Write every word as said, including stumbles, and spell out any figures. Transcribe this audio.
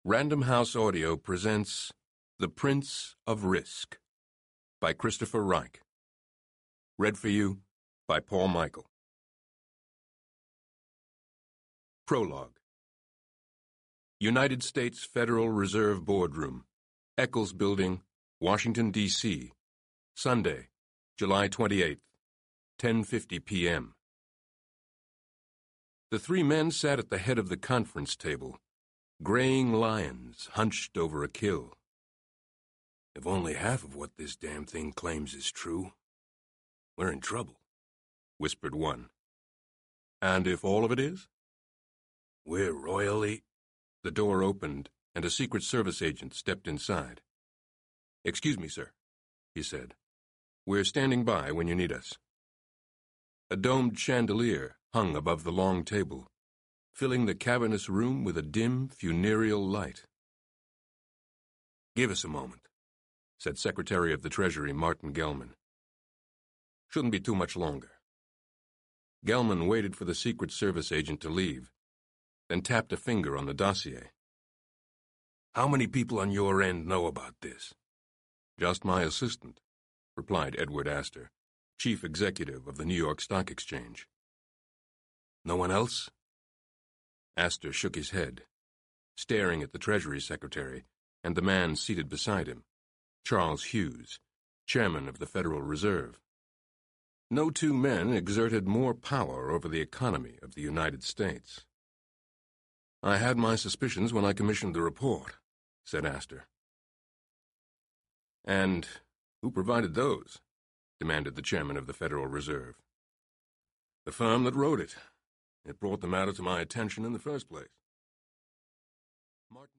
Random House Audio presents The Prince of Risk by Christopher Reich. Read for you by Paul Michael. Prologue. United States Federal Reserve Boardroom, Eccles Building, Washington, D C, Sunday, July twenty-eighth, ten fifty p m The three men sat at the head of the conference table, graying lions hunched over a kill. If only half of what this damn thing claims is true, we're in trouble, whispered one. And if all of it is? We're royally... The door opened, and a Secret Service agent stepped inside. Excuse me, sir, he said. We're standing by when you need us. A domed chandelier hung above the long table, filling the cavernous room with a dim, funereal light. Give us a moment, said Secretary of the Treasury Martin Gelman. Shouldn't be too much longer. Gelman waited for the Secret Service agent to leave, then tapped a finger on the dossier. How many people on your end know about this? Just my assistant, replied Edward Astor, chief executive of the New York Stock Exchange. No one else? Astor shook his head, staring at the Treasury Secretary and the man seated beside him, Charles Hughes, chairman of the Federal Reserve. No two men exerted more power over the economy of the United States. I had my suspicions when I commissioned the report, said Astor. And who provided those? Demanded the chairman of the Federal Reserve. The firm that wrote it. It brought the matter to my attention in the first place. Martin